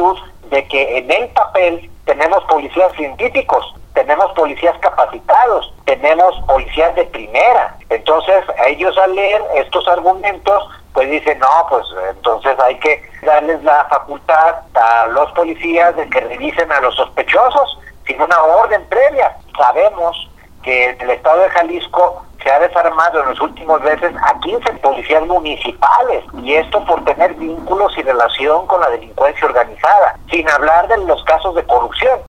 virtud de que en el papel tenemos policías científicos, tenemos policías capacitados, tenemos policías de primera. Entonces, ellos al leer estos argumentos, pues dicen, no, pues entonces hay que darles la facultad a los policías de que revisen a los sospechosos sin una orden previa. Sabemos que en el estado de Jalisco se ha desarmado en los últimos meses a 15 policías municipales, y esto por tener vínculos y relación con la delincuencia organizada, sin hablar de los casos de corrupción.